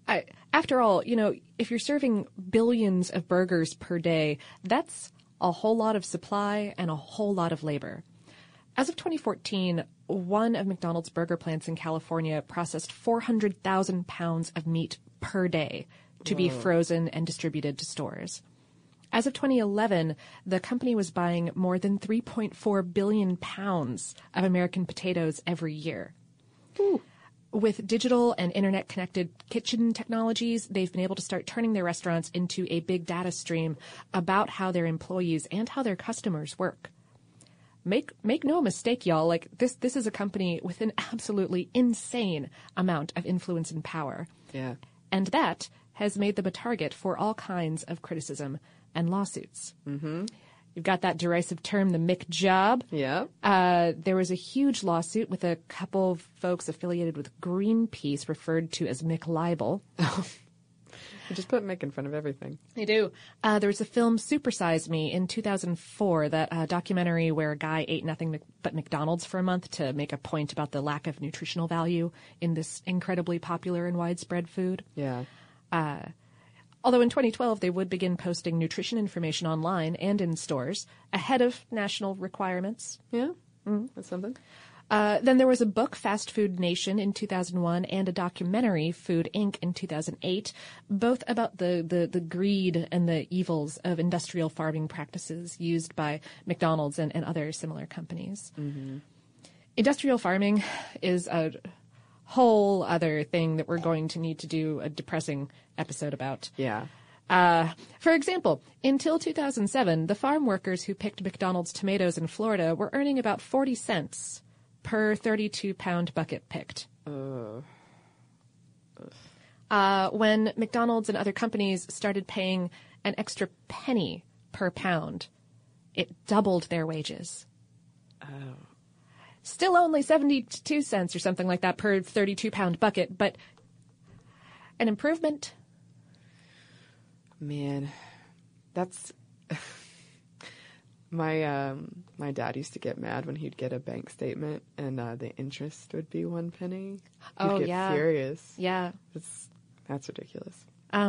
After all, if you're serving billions of burgers per day, that's a whole lot of supply and a whole lot of labor. As of 2014, one of McDonald's burger plants in California processed 400,000 pounds of meat per day to be frozen and distributed to stores. As of 2011, the company was buying more than 3.4 billion pounds of American potatoes every year. Ooh. With digital and internet-connected kitchen technologies, they've been able to start turning their restaurants into a big data stream about how their employees and how their customers work. Make no mistake, y'all, like this is a company with an absolutely insane amount of influence and power. Yeah. And that has made them a target for all kinds of criticism and lawsuits. Mm-hmm. You've got that derisive term, the McJob. Yeah. There was a huge lawsuit with a couple of folks affiliated with Greenpeace referred to as McLibel. You just put Mick in front of everything. They do. There was a film, Super Size Me, in 2004, that documentary where a guy ate nothing but McDonald's for a month to make a point about the lack of nutritional value in this incredibly popular and widespread food. Yeah. Although in 2012, they would begin posting nutrition information online and in stores ahead of national requirements. Yeah. Mm-hmm. That's something. Then there was a book, Fast Food Nation, in 2001, and a documentary, Food Inc., in 2008, both about the greed and the evils of industrial farming practices used by McDonald's and other similar companies. Mm-hmm. Industrial farming is a whole other thing that we're going to need to do a depressing episode about. Yeah. For example, until 2007, the farm workers who picked McDonald's tomatoes in Florida were earning about 40 cents per 32-pound bucket picked. When McDonald's and other companies started paying an extra penny per pound, it doubled their wages. Oh. Still only 72 cents or something like that per 32-pound bucket, but an improvement. Man, that's... My dad used to get mad when he'd get a bank statement and the interest would be 1 penny. He'd get furious. Yeah. That's ridiculous.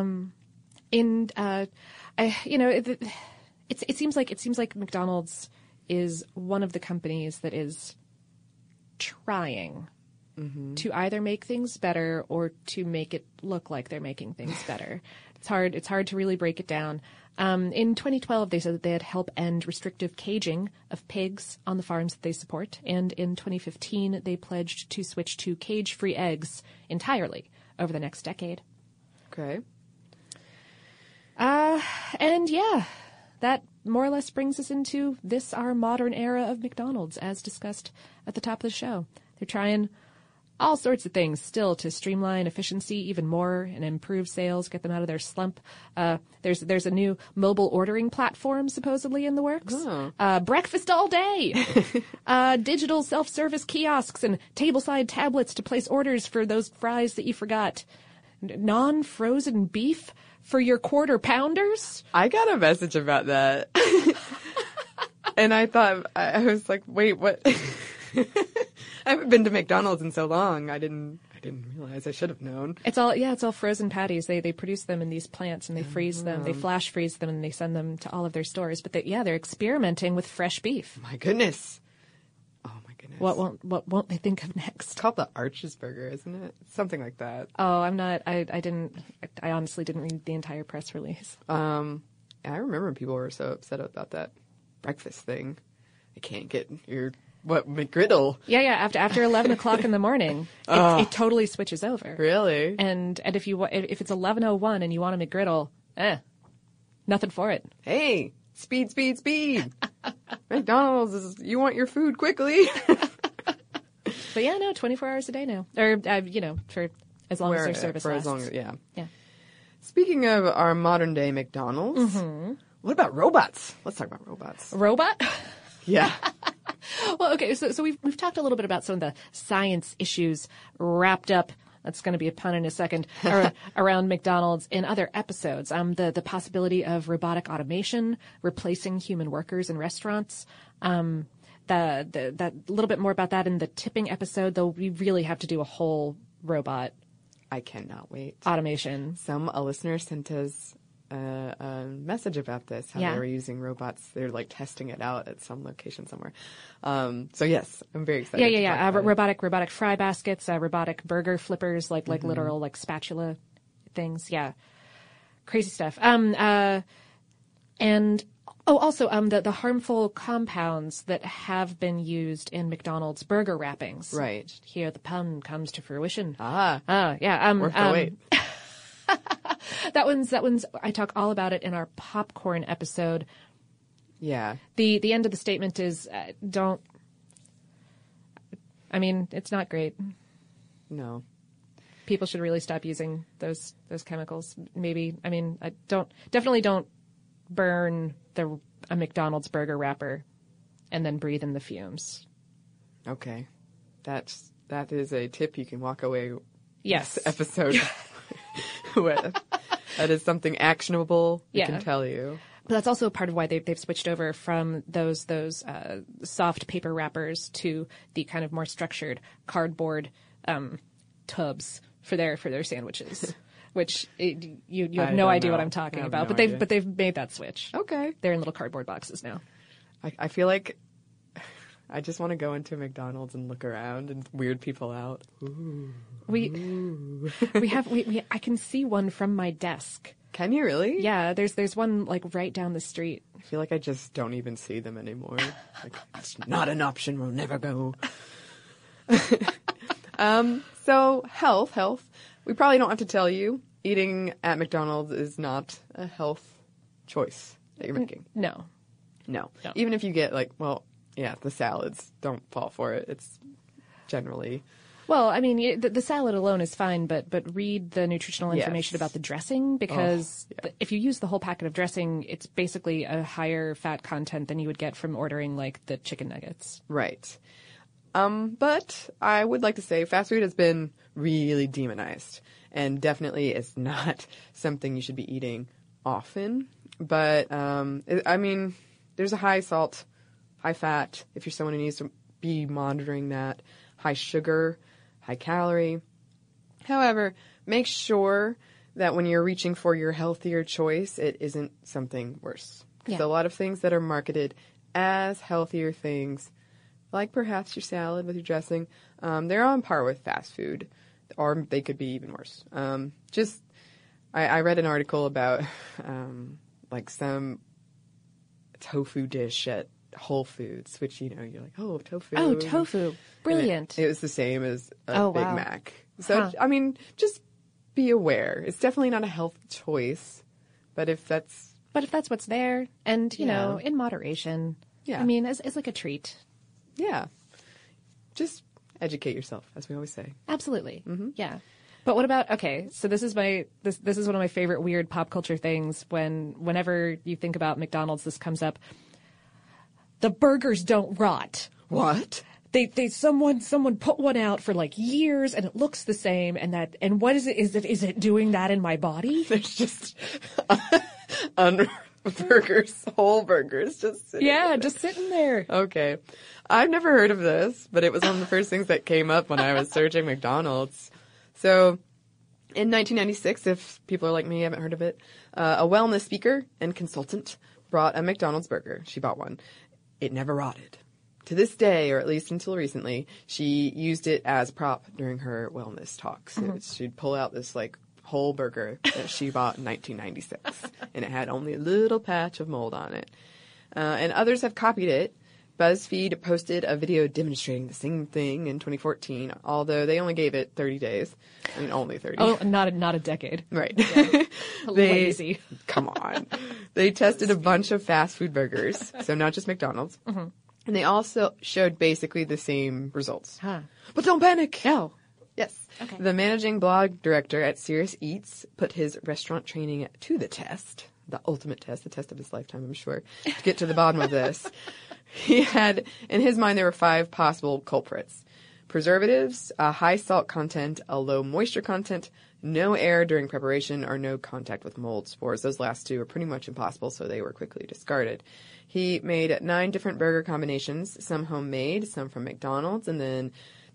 It seems like McDonald's is one of the companies that is trying to either make things better or to make it look like they're making things better. It's hard to really break it down. In 2012, they said that they had helped end restrictive caging of pigs on the farms that they support. And in 2015, they pledged to switch to cage-free eggs entirely over the next decade. Okay. And yeah, that more or less brings us into our modern era of McDonald's, as discussed at the top of the show. They're trying all sorts of things still to streamline efficiency even more and improve sales, get them out of their slump. There's a new mobile ordering platform supposedly in the works. Oh. Breakfast all day. Digital self-service kiosks and tableside tablets to place orders for those fries that you forgot. Non-frozen beef for your quarter pounders. I got a message about that. And I thought, I was like, wait, what? I haven't been to McDonald's in so long. I didn't realize. I should have known. It's all frozen patties. They produce them in these plants and they freeze them. They flash freeze them and they send them to all of their stores. But they're experimenting with fresh beef. My goodness. Oh my goodness. What won't they think of next? It's called the Arches Burger, isn't it? Something like that. Oh, I'm not. I honestly didn't read the entire press release. I remember people were so upset about that breakfast thing. I can't get your McGriddle. Yeah. After 11 o'clock in the morning, it totally switches over. Really? And if it's 11:01 and you want a McGriddle, nothing for it. Hey, speed! McDonald's you want your food quickly. But yeah, no, 24 hours a day now, or for as long as their service lasts. As long as, yeah. Speaking of our modern day McDonald's, what about robots? Let's talk about robots. Robot? Yeah. Well, okay, so we've talked a little bit about some of the science issues wrapped up. That's going to be a pun in a second, around McDonald's in other episodes. The possibility of robotic automation replacing human workers in restaurants. That little bit more about that in the tipping episode, though we really have to do a whole robot I cannot wait. Automation. A listener sent us a message about this, how they were using robots. They're like testing it out at some location somewhere. So yes, I'm very excited. Yeah. Robotic fry baskets, robotic burger flippers, like literal like spatula things. Yeah. Crazy stuff. And also the harmful compounds that have been used in McDonald's burger wrappings. Right. Here the pun comes to fruition. Yeah. Worth the wait. That one's I talk all about it in our popcorn episode. Yeah. The end of the statement is it's not great. No. People should really stop using those chemicals. Maybe, definitely don't burn a McDonald's burger wrapper and then breathe in the fumes. Okay. That is a tip you can walk away yes. this episode with. That is something actionable I can tell you. But that's also part of why they've switched over from those soft paper wrappers to the kind of more structured cardboard tubs for their sandwiches. Which you have no idea what I'm talking about, but they've made that switch. Okay, they're in little cardboard boxes now. I feel like I just want to go into McDonald's and look around and weird people out. Ooh. I can see one from my desk. Can you really? Yeah, there's one like right down the street. I feel like I just don't even see them anymore. Like, it's not an option. We'll never go. So health. We probably don't have to tell you, eating at McDonald's is not a health choice that you're making. No. Even if you get the salads, don't fall for it. It's generally... Well, the salad alone is fine, but read the nutritional information about the dressing, because if you use the whole packet of dressing, it's basically a higher fat content than you would get from ordering, like, the chicken nuggets. Right. But I would like to say fast food has been really demonized, and definitely is not something you should be eating often. But, there's a high salt, high fat, if you're someone who needs to be monitoring that, high sugar, high calorie. However, make sure that when you're reaching for your healthier choice, it isn't something worse. Yeah. So a lot of things that are marketed as healthier things, like perhaps your salad with your dressing, they're on par with fast food, or they could be even worse. I read an article about some tofu dish at Whole Foods, which, you're like, oh, tofu. Oh, tofu. Brilliant. It was the same as a Big Mac. So, just be aware. It's definitely not a health choice, but if that's what's there, and, in moderation. Yeah. As like a treat. Yeah. Just educate yourself, as we always say. Absolutely. Mm-hmm. Yeah. But what about, so this is one of my favorite weird pop culture things. Whenever you think about McDonald's, this comes up. The burgers don't rot. What? Someone put one out for like years and it looks the same, and what is it? Is it doing that in my body? There's just whole burgers just sitting there. Just sitting there. Okay. I've never heard of this, but it was one of the first things that came up when I was searching McDonald's. So in 1996, if people are like me, haven't heard of it, a wellness speaker and consultant brought a McDonald's burger. She bought one. It never rotted. To this day, or at least until recently, she used it as prop during her wellness talks. Mm-hmm. She'd pull out this whole burger that she bought in 1996, and it had only a little patch of mold on it. And others have copied it. BuzzFeed posted a video demonstrating the same thing in 2014, although they only gave it 30 days. Only 30. Oh, not a decade. Right. Yeah. Lazy. Come on. They tested a bunch of fast food burgers, so not just McDonald's. Mm-hmm. And they also showed basically the same results. Huh. But don't panic. No. Yes. Okay. The managing blog director at Serious Eats put his restaurant training to the test, the ultimate test, the test of his lifetime, I'm sure, to get to the bottom of this. He had, in his mind, there were 5 possible culprits. Preservatives, a high salt content, a low moisture content, no air during preparation, or no contact with mold spores. Those last 2 are pretty much impossible, so they were quickly discarded. He made 9 different burger combinations, some homemade, some from McDonald's, and then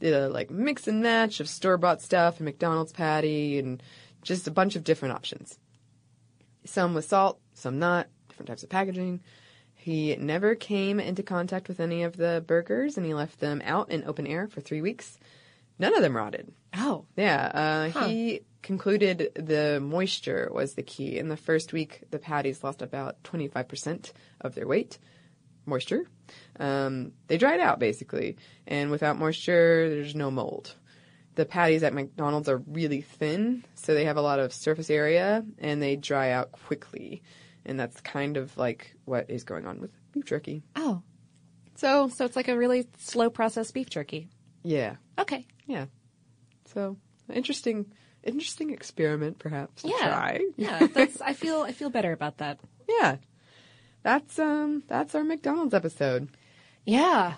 did a like mix and match of store-bought stuff and McDonald's patty and just a bunch of different options. Some with salt, some not, different types of packaging. He never came into contact with any of the burgers, and he left them out in open air for 3 weeks. None of them rotted. Oh. Yeah. He concluded the moisture was the key. In the first week, the patties lost about 25% of their weight. Moisture. They dried out, basically. And without moisture, there's no mold. The patties at McDonald's are really thin, so they have a lot of surface area, and they dry out quickly. And that's kind of like what is going on with beef jerky. Oh. So it's like a really slow processed beef jerky. Yeah. Okay. Yeah. So interesting experiment, perhaps. To Yeah. try. Yeah. I feel better about that. Yeah. That's our McDonald's episode. Yeah.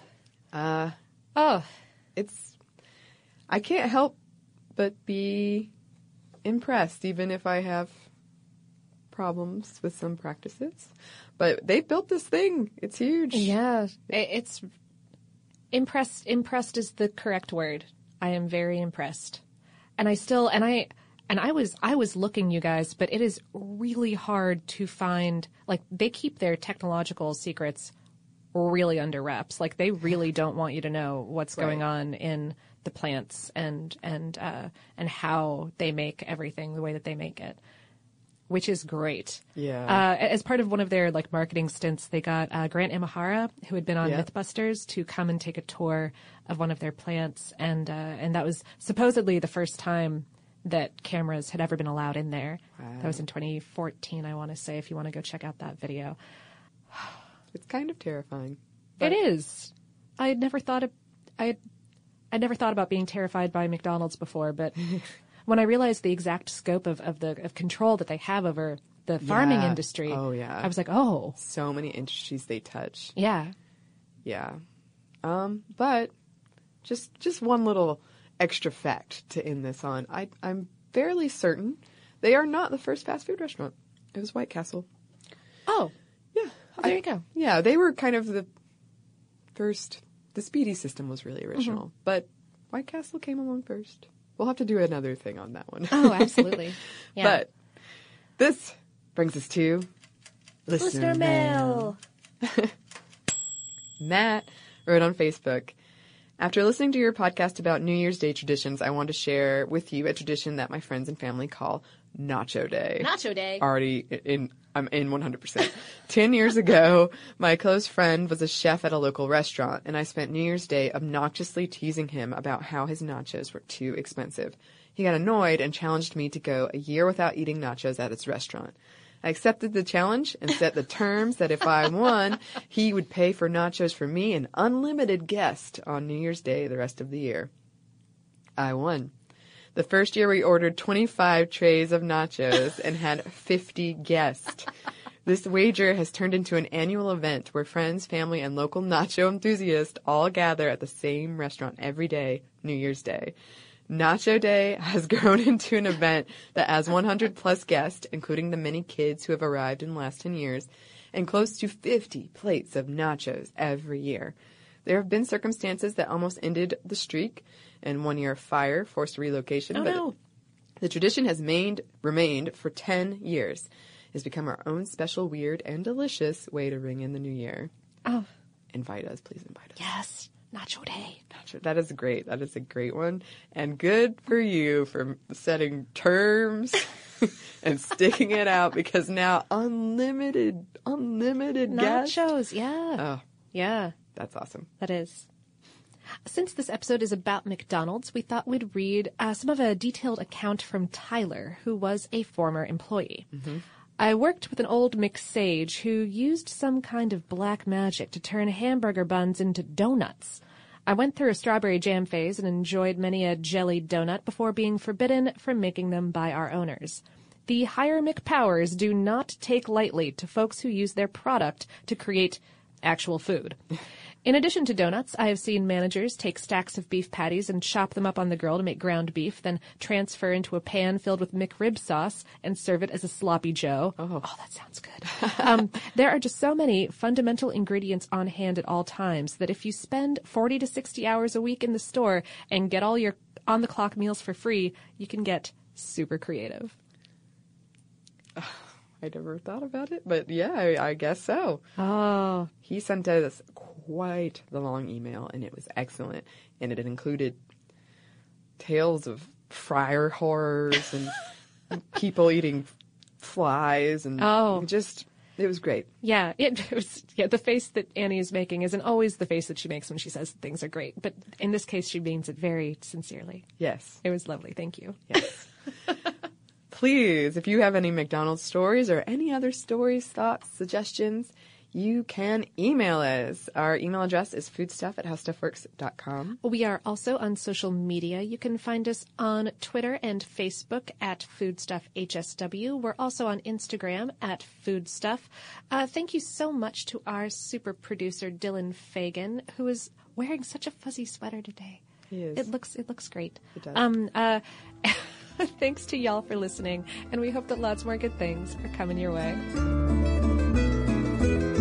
I can't help but be impressed, even if I have problems with some practices. But they built this thing. It's huge. Yeah. It's impressed. Impressed is the correct word. I am very impressed. And I was looking, you guys, but it is really hard to find, like, they keep their technological secrets really under wraps. Like, they really don't want you to know what's going on in the plants and how they make everything the way that they make it, which is great. Yeah. As part of one of their like marketing stints, they got Grant Imahara, who had been on Mythbusters, to come and take a tour of one of their plants, and that was supposedly the first time that cameras had ever been allowed in there. Wow. That was in 2014, I want to say, if you want to go check out that video. It's kind of terrifying. It is. I'd never thought about being terrified by McDonald's before, but when I realized the exact scope of control that they have over the farming industry, I was like, oh. So many industries they touch. Yeah. Yeah. But just one little extra fact to end this on. I'm fairly certain they are not the first fast food restaurant. It was White Castle. Oh. Yeah. Well, there you go. Yeah, they were kind of the first. The Speedy system was really original, but White Castle came along first. We'll have to do another thing on that one. Oh, absolutely. Yeah. But this brings us to Listener Mail. Matt wrote on Facebook, after listening to your podcast about New Year's Day traditions, I want to share with you a tradition that my friends and family call Nacho Day. Nacho Day. I'm in 100%. 10 years ago, my close friend was a chef at a local restaurant, and I spent New Year's Day obnoxiously teasing him about how his nachos were too expensive. He got annoyed and challenged me to go a year without eating nachos at his restaurant. I accepted the challenge and set the terms that if I won, he would pay for nachos for me and unlimited guest on New Year's Day the rest of the year. I won. The first year we ordered 25 trays of nachos and had 50 guests. This wager has turned into an annual event where friends, family, and local nacho enthusiasts all gather at the same restaurant every day, New Year's Day. Nacho Day has grown into an event that has 100 plus guests, including the many kids who have arrived in the last 10 years, and close to 50 plates of nachos every year. There have been circumstances that almost ended the streak, and 1 year of fire forced relocation. Oh, no. The tradition has remained for 10 years. It has become our own special, weird, and delicious way to ring in the new year. Oh. Invite us. Please invite us. Yes. Nacho Day. That is great. That is a great one. And good for you for setting terms and sticking it out, because now unlimited guests. Nachos, yeah. Oh, yeah. That's awesome. That is. Since this episode is about McDonald's, we thought we'd read some of a detailed account from Tyler, who was a former employee. Mm-hmm. I worked with an old McSage who used some kind of black magic to turn hamburger buns into donuts. I went through a strawberry jam phase and enjoyed many a jellied donut before being forbidden from making them by our owners. The higher McPowers do not take lightly to folks who use their product to create actual food. In addition to donuts, I have seen managers take stacks of beef patties and chop them up on the grill to make ground beef, then transfer into a pan filled with McRib sauce and serve it as a sloppy joe. Oh, that sounds good. There are just so many fundamental ingredients on hand at all times that if you spend 40 to 60 hours a week in the store and get all your on-the-clock meals for free, you can get super creative. I never thought about it, but yeah, I guess so. Oh. He sent us quite the long email, and it was excellent. And it included tales of fryer horrors and people eating flies, and it was great. Yeah, it was. Yeah, the face that Annie is making isn't always the face that she makes when she says things are great, but in this case, she means it very sincerely. Yes. It was lovely. Thank you. Yes. Please, if you have any McDonald's stories or any other stories, thoughts, suggestions, you can email us. Our email address is foodstuff@howstuffworks.com. We are also on social media. You can find us on Twitter and Facebook at FoodstuffHSW. We're also on Instagram at Foodstuff. Thank you so much to our super producer, Dylan Fagan, who is wearing such a fuzzy sweater today. He is. It looks great. It does. Thanks to y'all for listening, and we hope that lots more good things are coming your way.